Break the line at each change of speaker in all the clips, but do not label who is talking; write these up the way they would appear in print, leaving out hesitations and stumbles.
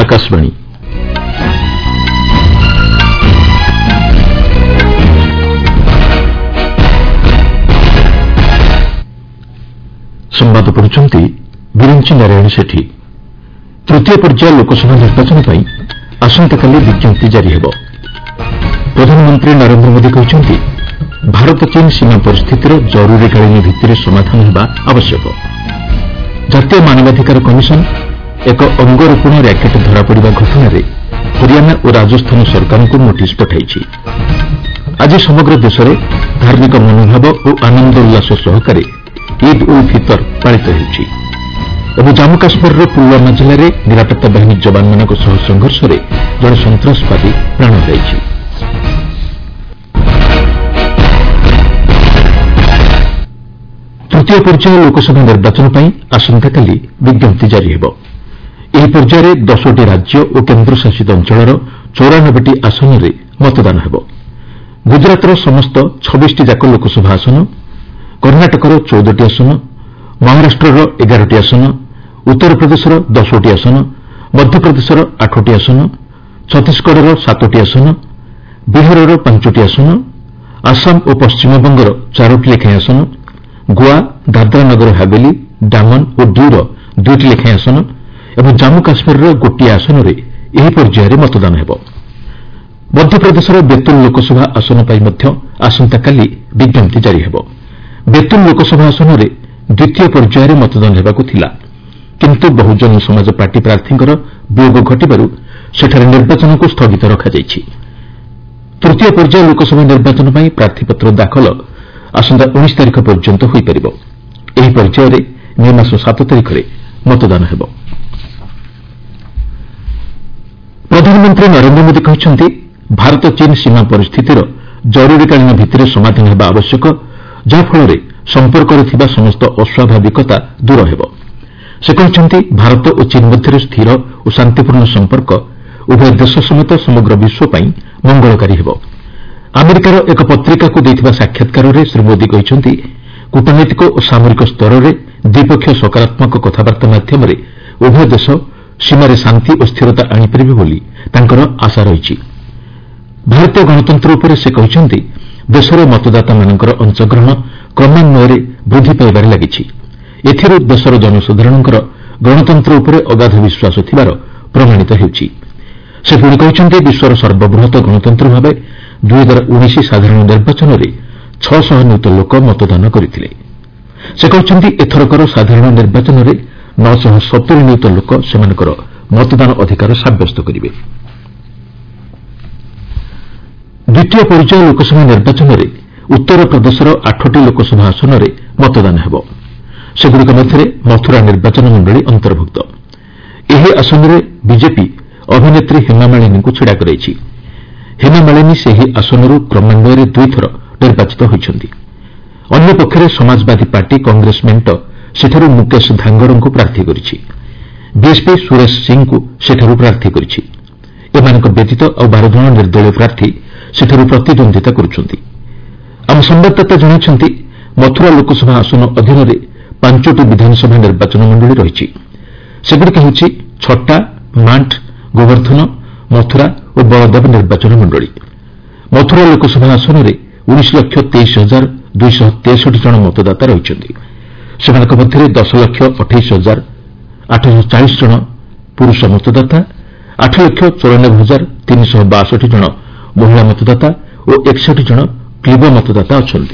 आकाशवाणी संवाद पढ़ुचंती बिरंची नारायण सेठी। तृतीय पर्याय लोकसभा निर्वाचन पर आसंताकाली विज्ञप्ति जारी हेब। प्रधानमंत्री नरेंद्र मोदी कहते भारत चीन सीमा परिस्थितिर जरूरीकालीन भित्तिरे समाधान हेबा आवश्यक। जातीय मानवाधिकार कमिशन एक अंगरोपण रैकेट धरापड़ा घटन हरियाणा और राजस्थान सरकार को नोटिस पठाई। आज समग्र देश में धार्मिक मनोभाव और आनंद उल्लास सहकारे ईद उल फितर पालित हो। जम्मू काश्मीर पुलवामा जिले में निरापत्ता बाहिनी जवान मान संघर्ष में जड़े सन्त्रासवादी प्राण हराई। तृतीय पर्याय लोकसभा निर्वाचन पर आसंताकाली विज्ञप्ति जारी हेब। ଏହି ପର୍ଯ୍ୟାୟରେ 10ଟି ରାଜ୍ୟ ଓ କେନ୍ଦ୍ରଶାସିତ ଅଞ୍ଚଳର 94ଟି ଆସନରେ ମତଦାନ ହେବ। ଗୁଜରାତର ସମସ୍ତ 26ଟି ଯାକ ଲୋକସଭା ଆସନ, କର୍ଣ୍ଣାଟକର 14ଟି ଆସନ, ମହାରାଷ୍ଟ୍ରର 11ଟି ଆସନ, ଉତ୍ତରପ୍ରଦେଶର 10ଟି ଆସନ, ମଧ୍ୟପ୍ରଦେଶର 8ଟି ଆସନ, ଛତିଶଗଡ଼ର 7ଟି ଆସନ, ବିହାରର 5ଟି ଆସନ, ଆସାମ ଓ ପଶ୍ଚିମବଙ୍ଗର 4ଟି ଲେଖାଏଁ ଆସନ, ଗୋଆ, ଦାଦ୍ରା ନଗର ହାବେଲି, ଡାମନ ଓ ଡ୍ୟୁର 2ଟି ଲେଖାଏଁ ଆସନ ଏବଂ ଜାମ୍ମୁ କାଶ୍ମୀରର ଗୋଟିଏ ଆସନରେ ଏହି ପର୍ଯ୍ୟାୟରେ ମତଦାନ ହେବ। ମଧ୍ୟପ୍ରଦେଶର ବେତୁଲ ଲୋକସଭା ଆସନ ପାଇଁ ମଧ୍ୟ ଆସନ୍ତାକାଲି ବିଜ୍ଞପ୍ତି ଜାରି ହେବ। ବେତୁଲ ଲୋକସଭା ଆସନରେ ଦ୍ୱିତୀୟ ପର୍ଯ୍ୟାୟରେ ମତଦାନ ହେବାକୁ ଥିଲା, କିନ୍ତୁ ବହୁଜନ ସମାଜ ପାର୍ଟି ପ୍ରାର୍ଥୀଙ୍କର ବିୟୋଗ ଘଟିବାରୁ ସେଠାରେ ନିର୍ବାଚନକୁ ସ୍ଥଗିତ ରଖାଯାଇଛି। ତୃତୀୟ ପର୍ଯ୍ୟାୟ ଲୋକସଭା ନିର୍ବାଚନ ପାଇଁ ପ୍ରାର୍ଥୀପତ୍ର ଦାଖଲ ଆସନ୍ତା 19 ତାରିଖ ପର୍ଯ୍ୟନ୍ତ ହୋଇପାରିବ। ଏହି ପର୍ଯ୍ୟାୟରେ ମେ ମାସ 7 ତାରିଖରେ ମତଦାନ ହେବ। ପ୍ରଧାନମନ୍ତ୍ରୀ ନରେନ୍ଦ୍ର ମୋଦି କହିଛନ୍ତି ଭାରତ ଚୀନ ସୀମା ପରିସ୍ଥିତିର ଜରୁରୀକାଳୀନ ଭିତ୍ତିରେ ସମାଧାନ ହେବା ଆବଶ୍ୟକ, ଯାହାଫଳରେ ସମ୍ପର୍କରେ ଥିବା ସମସ୍ତ ଅସ୍ୱାଭାବିକତା ଦୂର ହେବ। ସେ କହିଛନ୍ତି ଭାରତ ଓ ଚୀନ ମଧ୍ୟରେ ସ୍ଥିର ଓ ଶାନ୍ତିପୂର୍ଣ୍ଣ ସମ୍ପର୍କ ଉଭୟ ଦେଶ ସମେତ ସମଗ୍ର ବିଶ୍ୱ ପାଇଁ ମଙ୍ଗଳକାରୀ ହେବ। ଆମେରିକାର ଏକ ପତ୍ରିକାକୁ ଦେଇଥିବା ସାକ୍ଷାତକାରରେ ଶ୍ରୀ ମୋଦି କହିଛନ୍ତି କୂଟନୈତିକ ଓ ସାମରିକ ସ୍ତରରେ ଦ୍ୱିପକ୍ଷୀୟ ସକାରାତ୍ମକ କଥାବାର୍ତ୍ତା ମାଧ୍ୟମରେ ଉଭୟ ଦେଶ ସୀମାରେ ଶାନ୍ତି ଓ ସ୍ଥିରତା ଆଣିପାରିବେ ବୋଲି ତାଙ୍କର ଆଶା ରହିଛି। ଭାରତୀୟ ଗଣତନ୍ତ୍ର ଉପରେ ସେ କହିଛନ୍ତି ଦେଶରେ ମତଦାତାମାନଙ୍କର ଅଂଶଗ୍ରହଣ କ୍ରମାନ୍ୱୟରେ ବୃଦ୍ଧି ପାଇବାରେ ଲାଗିଛି। ଏଥିରୁ ଦେଶର ଜନସାଧାରଣଙ୍କର ଗଣତନ୍ତ୍ର ଉପରେ ଅଗାଧ ବିଶ୍ୱାସ ଥିବାର ପ୍ରମାଣିତ ହେଉଛି। ସେ ପୁଣି କହିଛନ୍ତି ବିଶ୍ୱର ସର୍ବବୃହତ ଗଣତନ୍ତ୍ର ଭାବେ 2019 ସାଧାରଣ ନିର୍ବାଚନରେ 600 ନିୟୁତ ଲୋକ ମତଦାନ କରିଥିଲେ। ସେ କହିଛନ୍ତି ଏଥରକର ସାଧାରଣ ନିର୍ବାଚନରେ 970 ନିୟୁତ ଲୋକ ସେମାନଙ୍କର ମତଦାନ ଅଧିକାର ସାବ୍ୟସ୍ତ କରିବେ। ଦ୍ୱିତୀୟ ପର୍ଯ୍ୟାୟ ଲୋକସଭା ନିର୍ବାଚନରେ ଉତ୍ତରପ୍ରଦେଶର 8ଟି ଲୋକସଭା ଆସନରେ ମତଦାନ ହେବ। ସେଗୁଡ଼ିକ ମଧ୍ୟରେ ମଥୁରା ନିର୍ବାଚନ ମଣ୍ଡଳୀ ଅନ୍ତର୍ଭୁକ୍ତ। ଏହି ଆସନରେ ବିଜେପି ଅଭିନେତ୍ରୀ ହେମା ମାଳିନୀଙ୍କୁ ଛିଡ଼ା କରାଇଛି। ହେମା ମାଳିନୀ ସେହି ଆସନରୁ କ୍ରମାନ୍ୱୟରେ 2 ଥର ନିର୍ବାଚିତ ହୋଇଛନ୍ତି। ଅନ୍ୟପକ୍ଷରେ ସମାଜବାଦୀ ପାର୍ଟି କଂଗ୍ରେସ ମେଣ୍ଟ ସେଠାରୁ ମୁକେଶ ଧାଙ୍ଗଡ଼ଙ୍କୁ ପ୍ରାର୍ଥୀ କରିଛି। ବିଏସ୍ପି ସୁରେଶ ସିଂଙ୍କୁ ସେଠାରୁ ପ୍ରାର୍ଥୀ କରିଛି। ଏମାନଙ୍କ ବ୍ୟତୀତ ଆଉ 12 ଜଣ ନିର୍ଦ୍ଦଳୀୟ ପ୍ରାର୍ଥୀ ସେଠାରୁ ପ୍ରତିଦ୍ୱନ୍ଦିତା କରୁଛନ୍ତି। ଆମ ସମ୍ଭାଦଦାତା ଜଣାଇଛନ୍ତି ମଥୁରା ଲୋକସଭା ଆସନ ଅଧୀନରେ 5ଟି ବିଧାନସଭା ନିର୍ବାଚନ ମଣ୍ଡଳୀ ରହିଛି। ସେଗୁଡ଼ିକ ହେଉଛି ଛଟା, ମାଣ୍ଟ, ଗୋବର୍ଦ୍ଧନ, ମଥୁରା ଓ ବଳଦେବ ନିର୍ବାଚନ ମଣ୍ଡଳୀ। ମଥୁରା ଲୋକସଭା ଆସନରେ 19,23,263 ଜଣ ମତଦାତା ରହିଛନ୍ତି। ସେମାନଙ୍କ ମଧ୍ୟରେ 10,28,840 ଜଣ ପୁରୁଷ ମତଦାତା, 8,94,362 ଜଣ ମହିଳା ମତଦାତା ଓ 61 ଜଣ କ୍ଲିବ ମତଦାତା ଅଛନ୍ତି।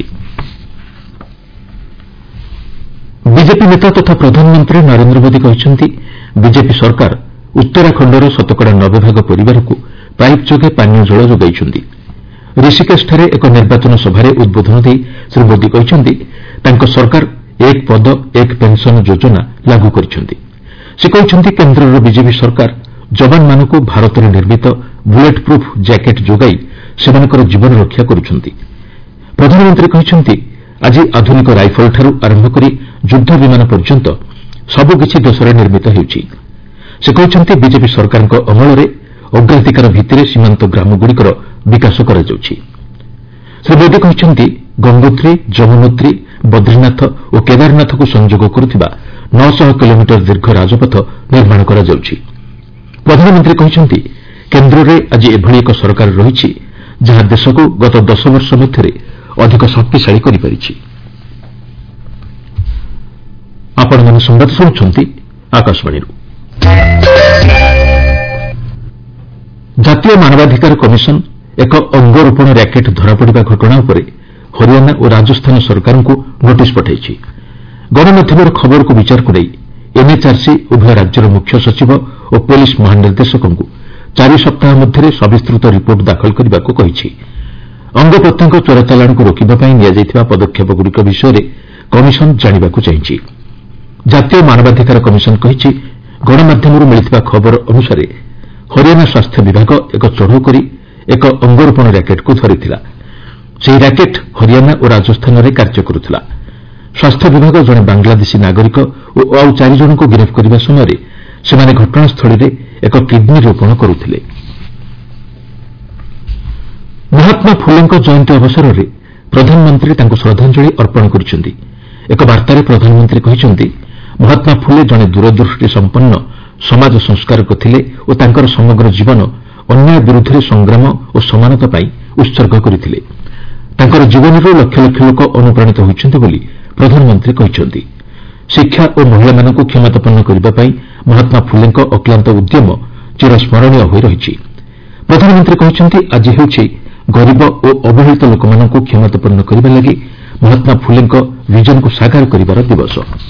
ବିଜେପି ନେତା ତଥା ପ୍ରଧାନମନ୍ତ୍ରୀ ନରେନ୍ଦ୍ର ମୋଦି କହିଛନ୍ତି ବିଜେପି ସରକାର ଉତ୍ତରାଖଣ୍ଡର 90% ପରିବାରକୁ ପାଇପ୍ ଯୋଗେ ପାନୀୟ ଜଳ ଯୋଗାଇଛନ୍ତି। ଋଷିକେଶଠାରେ ଏକ ନିର୍ବାଚନ ସଭାରେ ଉଦ୍ବୋଧନ ଦେଇ ଶ୍ରୀ ମୋଦି କହିଛନ୍ତି ତାଙ୍କ ସରକାର ଏକ ପଦ ଏକ ପେନ୍ସନ୍ ଯୋଜନା ଲାଗୁ କରିଛନ୍ତି। ସେ କହିଛନ୍ତି କେନ୍ଦ୍ରର ବିଜେପି ସରକାର ଯବାନମାନଙ୍କୁ ଭାରତରେ ନିର୍ମିତ ବୁଲେଟ୍ ପ୍ରୁଫ୍ ଜ୍ୟାକେଟ୍ ଯୋଗାଇ ସେମାନଙ୍କର ଜୀବନ ରକ୍ଷା କରୁଛନ୍ତି। ପ୍ରଧାନମନ୍ତ୍ରୀ କହିଛନ୍ତି ଆଜି ଆଧୁନିକ ରାଇଫଲଠାରୁ ଆରମ୍ଭ କରି ଯୁଦ୍ଧ ବିମାନ ପର୍ଯ୍ୟନ୍ତ ସବୁକିଛି ଦେଶରେ ନିର୍ମିତ ହେଉଛି। ସେ କହିଛନ୍ତି ବିଜେପି ସରକାରଙ୍କ ଅମଳରେ ଅଗ୍ରାଧିକାର ଭିତ୍ତିରେ ସୀମାନ୍ତ ଗ୍ରାମଗୁଡ଼ିକର ବିକାଶ କରାଯାଉଛି। ଶ୍ରୀ ମୋଦି କହିଛନ୍ତି ଗଙ୍ଗୋତ୍ରୀ, ଯମୁନୋତ୍ରୀ, ବଦ୍ରିନାଥ ଓ କେଦାରନାଥକୁ ସଂଯୋଗ କରୁଥିବା 900 କିଲୋମିଟର ଦୀର୍ଘ ରାଜପଥ ନିର୍ମାଣ କରାଯାଉଛି। ପ୍ରଧାନମନ୍ତ୍ରୀ କହିଛନ୍ତି କେନ୍ଦ୍ରରେ ଆଜି ଏଭଳି ଏକ ସରକାର ରହିଛି ଯାହା ଦେଶକୁ ଗତ 10 ବର୍ଷ ମଧ୍ୟରେ ଅଧିକ ଶକ୍ତିଶାଳୀ କରିପାରିଛି। ଆପଣମାନେ ସମ୍ବାଦ ଶୁଣୁଛନ୍ତି ଆକାଶବାଣୀରୁ। ଜାତୀୟ ମାନବାଧିକାର କମିଶନ ଏକ ଅଙ୍ଗରୋପଣ ର୍ୟାକେଟ୍ ଧରାପଡ଼ିବା ଘଟଣା ଉପରେ ହରିୟାଣା ଓ ରାଜସ୍ଥାନ ସରକାରଙ୍କୁ ନୋଟିସ୍ ପଠାଇଛି। ଗଣମାଧ୍ୟମର ଖବରକୁ ବିଚାରକୁ ନେଇ ଏନ୍ଏଚ୍ଆର୍ସି ଉଭୟ ରାଜ୍ୟର ମୁଖ୍ୟ ସଚିବ ଓ ପୁଲିସ୍ ମହାନିର୍ଦ୍ଦେଶକଙ୍କୁ 4 ସପ୍ତାହ ମଧ୍ୟରେ ସବିସ୍ତୃତ ରିପୋର୍ଟ ଦାଖଲ କରିବାକୁ କହିଛି। ଅଙ୍ଗପ୍ରତ୍ୟଙ୍ଗ ଚୋରାଚାଲାଣକୁ ରୋକିବା ପାଇଁ ନିଆଯାଇଥିବା ପଦକ୍ଷେପଗୁଡ଼ିକ ବିଷୟରେ କମିଶନ ଜାଣିବାକୁ ଚାହିଁଛି। ଜାତୀୟ ମାନବାଧିକାର କମିଶନ କହିଛି ଗଣମାଧ୍ୟମରୁ ମିଳିଥିବା ଖବର ଅନୁସାରେ ହରିୟାଣା ସ୍ୱାସ୍ଥ୍ୟ ବିଭାଗ ଏକ ଚଢ଼ଉ କରି ଏକ ଅଙ୍ଗରୋପଣ ର୍ୟାକେଟ୍କୁ ଧରିଥିଲା। ସେହି ର୍ୟାକେଟ୍ ହରିୟାଣା ଓ ରାଜସ୍ଥାନରେ କାର୍ଯ୍ୟ କରୁଥିଲା। ସ୍ୱାସ୍ଥ୍ୟ ବିଭାଗ ଜଣେ ବାଂଲାଦେଶୀ ନାଗରିକ ଓ ଆଉ 4 ଜଣଙ୍କୁ ଗିରଫ କରିବା ସମୟରେ ସେମାନେ ଘଟଣାସ୍ଥଳୀରେ ଏକ କିଡ୍ନୀ ରୋପଣ କରୁଥିଲେ। ମହାତ୍ମା ଫୁଲେଙ୍କ ଜୟନ୍ତୀ ଅବସରରେ ପ୍ରଧାନମନ୍ତ୍ରୀ ତାଙ୍କୁ ଶ୍ରଦ୍ଧାଞ୍ଜଳି ଅର୍ପଣ କରିଛନ୍ତି। ଏକ ବାର୍ତ୍ତାରେ ପ୍ରଧାନମନ୍ତ୍ରୀ କହିଛନ୍ତି ମହାତ୍ମା ଫୁଲେ ଜଣେ ଦୂରଦୃଷ୍ଟି ସମ୍ପନ୍ନ ସମାଜ ସଂସ୍କାରକ ଥିଲେ ଓ ତାଙ୍କର ସମଗ୍ର ଜୀବନ ଅନ୍ୟାୟ ବିରୁଦ୍ଧରେ ସଂଗ୍ରାମ ଓ ସମାନତା ପାଇଁ ଉତ୍ସର୍ଗ କରିଥିଲେ। ତାଙ୍କର ଜୀବନରୁ ଲକ୍ଷ ଲକ୍ଷ ଲୋକ ଅନୁପ୍ରାଣିତ ହୋଇଛନ୍ତି ବୋଲି ପ୍ରଧାନମନ୍ତ୍ରୀ କହିଛନ୍ତି। ଶିକ୍ଷା ଓ ମହିଳାମାନଙ୍କୁ କ୍ଷମତାପନ୍ନ କରିବା ପାଇଁ ମହାତ୍ମା ଫୁଲେଙ୍କ ଅକ୍ଲାନ୍ତ ଉଦ୍ୟମ ଚିରସ୍କରଣୀୟ ହୋଇ ରହିଛି। ପ୍ରଧାନମନ୍ତ୍ରୀ କହିଛନ୍ତି ଆଜି ହେଉଛି ଗରିବ ଓ ଅବହେଳିତ ଲୋକମାନଙ୍କୁ କ୍ଷମତାପନ୍ନ କରିବା ଲାଗି ମହାତ୍ମା ଫୁଲେଙ୍କ ଭିଜନକୁ ସାକାର କରିବାର ଦିବସ।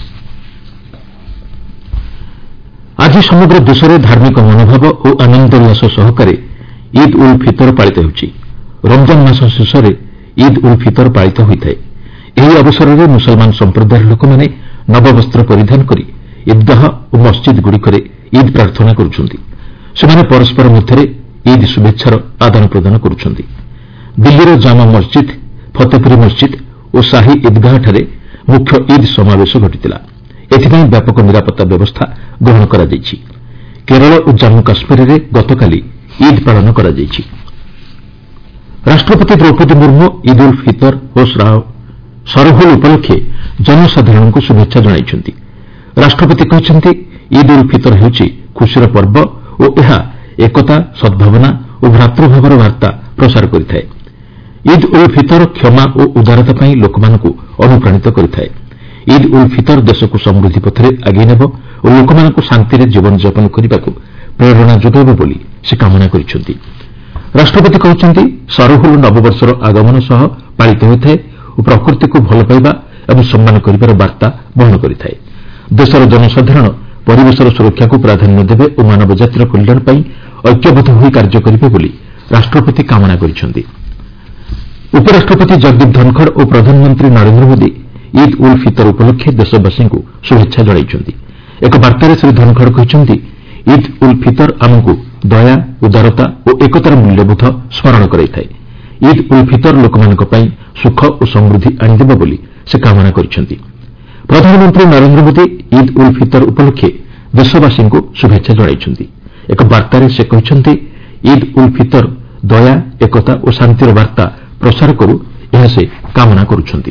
ଆଜି ସମଗ୍ର ଦେଶରେ ଧାର୍ମିକ ମନୋଭାବ ଓ ଆନନ୍ଦ ଉଲ୍ଲାସ ସହକାରେ ଇଦ୍ ଉଲ୍ ଫିତର ପାଳିତ ହେଉଛି। ରମଜାନ ମାସ ଶେଷରେ ଇଦ୍ ଉଲ୍ ଫିତର ପାଳିତ ହୋଇଥାଏ। ଏହି ଅବସରରେ ମୁସଲମାନ ସମ୍ପ୍ରଦାୟର ଲୋକମାନେ ନବବସ୍ତ୍ର ପରିଧାନ କରି ଇଦ୍ଗାହ ଓ ମସ୍ଜିଦ୍ଗୁଡ଼ିକରେ ଇଦ୍ ପ୍ରାର୍ଥନା କରୁଛନ୍ତି। ସେମାନେ ପରସ୍କର ମଧ୍ୟରେ ଇଦ୍ ଶୁଭେଚ୍ଛାର ଆଦାନ ପ୍ରଦାନ କରୁଛନ୍ତି। ଦିଲ୍ଲୀର ଜାମା ମସ୍ଜିଦ୍, ଫତେପୁରୀ ମସ୍ଜିଦ୍ ଓ ସାହି ଇଦ୍ଗାହଠାରେ ମୁଖ୍ୟ ଇଦ୍ ସମାବେଶ ଘଟିଥିଲା। ଏଥିପାଇଁ ବ୍ୟାପକ ନିରାପତ୍ତା ବ୍ୟବସ୍ଥା ଗ୍ରହଣ କରାଯାଇଛି। କେରଳ ଓ ଜାମ୍ମୁ କାଶ୍ମୀରରେ ଗତକାଲି ଇଦ୍ ପାଳନ କରାଯାଇଛି। ରାଷ୍ଟ୍ରପତି ଦ୍ରୌପଦୀ ମୁର୍ମୁ ଇଦ୍ ଉଲ୍ ଫିତର ଓ ସରହୁଲ୍ ଉପଲକ୍ଷେ ଜନସାଧାରଣଙ୍କୁ ଶୁଭେଚ୍ଛା ଜଣାଇଛନ୍ତି। ରାଷ୍ଟ୍ରପତି କହିଛନ୍ତି ଇଦ୍ ଉଲ୍ ଫିତର ହେଉଛି ଖୁସିର ପର୍ବ ଓ ଏହା ଏକତା, ସଦ୍ଭାବନା ଓ ଭ୍ରାତୃଭାବର ବାର୍ତ୍ତା ପ୍ରସାର କରିଥାଏ। ଇଦ୍ ଉଲ୍ ଫିତର କ୍ଷମା ଓ ଉଦାରତା ପାଇଁ ଲୋକମାନଙ୍କୁ ଅନୁପ୍ରାଣିତ କରିଥାଏ। ଇଦ୍ ଉଲ୍ ଫିତର ଦେଶକୁ ସମୃଦ୍ଧି ପଥରେ ଆଗେଇ ନେବ ଓ ଲୋକମାନଙ୍କୁ ଶାନ୍ତିରେ ଜୀବନଯାପନ କରିବାକୁ ପ୍ରେରଣା ଯୋଗାଇବ ବୋଲି ସେ କାମନା କରିଛନ୍ତି। ରାଷ୍ଟ୍ରପତି କହିଛନ୍ତି ସରହୁଲ୍ ନବବର୍ଷର ଆଗମନ ସହ ପାଳିତ ହୋଇଥାଏ ଓ ପ୍ରକୃତିକୁ ଭଲ ପାଇବା ଏବଂ ସମ୍ମାନ କରିବାର ବାର୍ତ୍ତା ବହନ କରିଥାଏ। ଦେଶର ଜନସାଧାରଣ ପରିବେଶର ସୁରକ୍ଷାକୁ ପ୍ରାଧାନ୍ୟ ଦେବେ ଓ ମାନବ ଜାତିର କଲ୍ୟାଣ ପାଇଁ ଐକ୍ୟବଦ୍ଧ ହୋଇ କାର୍ଯ୍ୟ କରିବେ ବୋଲି ରାଷ୍ଟ୍ରପତି କାମନା କରିଛନ୍ତି। ଉପରାଷ୍ଟ୍ରପତି ଜଗଦୀପ ଧନଖଡ଼ ଓ ପ୍ରଧାନମନ୍ତ୍ରୀ ନରେନ୍ଦ୍ର ମୋଦି ଇଦ୍ ଉଲ୍ ଫିତର ଉପଲକ୍ଷେ ଦେଶବାସୀଙ୍କୁ ଶୁଭେଚ୍ଛା ଜଣାଇଛନ୍ତି। ଏକ ବାର୍ତ୍ତାରେ ଶ୍ରୀ ଧନଖଡ଼ କହିଛନ୍ତି ଇଦ୍ ଉଲ୍ ଫିତର ଆମକୁ ଦୟା, ଉଦାରତା ଓ ଏକତାର ମୂଲ୍ୟବୋଧ ସ୍ମରଣ କରାଇଥାଏ। ଇଦ୍ ଉଲ୍ ଫିତର ଲୋକମାନଙ୍କ ପାଇଁ ସୁଖ ଓ ସମୃଦ୍ଧି ଆଣିଦେବ ବୋଲି ସେ କାମନା କରିଛନ୍ତି। ପ୍ରଧାନମନ୍ତ୍ରୀ ନରେନ୍ଦ୍ର ମୋଦି ଇଦ୍ ଉଲ୍ ଫିତର ଉପଲକ୍ଷେ ଦେଶବାସୀଙ୍କୁ ଶୁଭେଚ୍ଛା ଜଣାଇଛନ୍ତି। ଏକ ବାର୍ତ୍ତାରେ ସେ କହିଛନ୍ତି ଇଦ୍ ଉଲ୍ ଫିତର ଦୟା, ଏକତା ଓ ଶାନ୍ତିର ବାର୍ତ୍ତା ପ୍ରସାର କରୁ, ଏହା ସେ କାମନା କରୁଛନ୍ତି।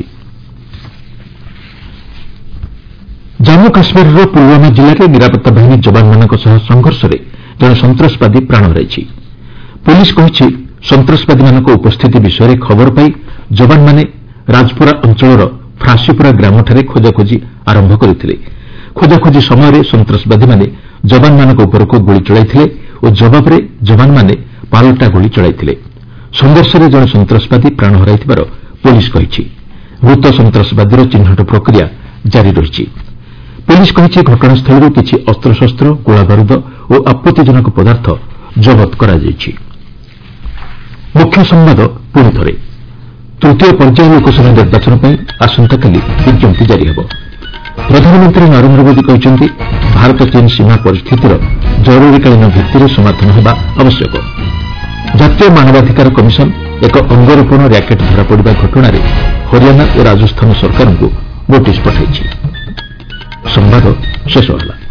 ଜାମ୍ମୁ କାଶ୍ମୀରର ପୁଲୱାମା ଜିଲ୍ଲାରେ ନିରାପତ୍ତା ବାହିନୀ ଯବାନମାନଙ୍କ ସହ ସଂଘର୍ଷରେ ଜଣେ ସନ୍ତାସବାଦୀ ପ୍ରାଣ ହରାଇଛି। ପୁଲିସ୍ କହିଛି ସନ୍ତାସବାଦୀମାନଙ୍କ ଉପସ୍ଥିତି ବିଷୟରେ ଖବର ପାଇ ଯବାନମାନେ ରାଜପୁରା ଅଞ୍ଚଳର ଫ୍ରାସିପୁରା ଗ୍ରାମଠାରେ ଖୋଜାଖୋଜି ଆରମ୍ଭ କରିଥିଲେ। ଖୋଜାଖୋଜି ସମୟରେ ସନ୍ତାସବାଦୀମାନେ ଯବାନମାନଙ୍କ ଉପରକୁ ଗୁଳି ଚଳାଇଥିଲେ ଓ ଜବାବରେ ଯବାନମାନେ ପାଲଟା ଗୁଳି ଚଳାଇଥିଲେ। ସଂଘର୍ଷରେ ଜଣେ ସନ୍ତାସବାଦୀ ପ୍ରାଣ ହରାଇଥିବାର ପୁଲିସ୍ କହିଛି। ମୃତ ସନ୍ତାସବାଦୀର ଚିହ୍ନଟ ପ୍ରକ୍ରିୟା ଜାରି ରହିଛି। ପୁଲିସ୍ କହିଛି ଘଟଣାସ୍ଥଳରୁ କିଛି ଅସ୍ତ୍ରଶସ୍ତ୍ର, ଗୋଳାବାରୁଦ ଓ ଆପତ୍ତିଜନକ ପଦାର୍ଥ ଜବତ କରାଯାଇଛି। ମୁଖ୍ୟ ସମ୍ବାଦ ପୁଣି ଥରେ। ତୃତୀୟ ପର୍ଯ୍ୟାୟ ଲୋକସଭା ନିର୍ବାଚନ ପାଇଁ ଆସନ୍ତାକାଲି ବିଜ୍ଞପ୍ତି ଜାରି ହେବ। ପ୍ରଧାନମନ୍ତ୍ରୀ ନରେନ୍ଦ୍ର ମୋଦି କହିଛନ୍ତି ଭାରତ ଚୀନ୍ ସୀମା ପରିସ୍ଥିତିର ଜରୁରୀକାଳୀନ ଭିତ୍ତିରେ ସମାଧାନ ହେବା ଆବଶ୍ୟକ। ଜାତୀୟ ମାନବାଧିକାର କମିଶନ ଏକ ଅଙ୍ଗରୋପଣ ର୍ୟାକେଟ୍ ଧରାପଡ଼ିବା ଘଟଣାରେ ହରିୟାଣା ଓ ରାଜସ୍ଥାନ ସରକାରଙ୍କୁ ନୋଟିସ୍ ପଠାଇଛି। ସମ୍ବାଦ ଶେଷ ହେଲା।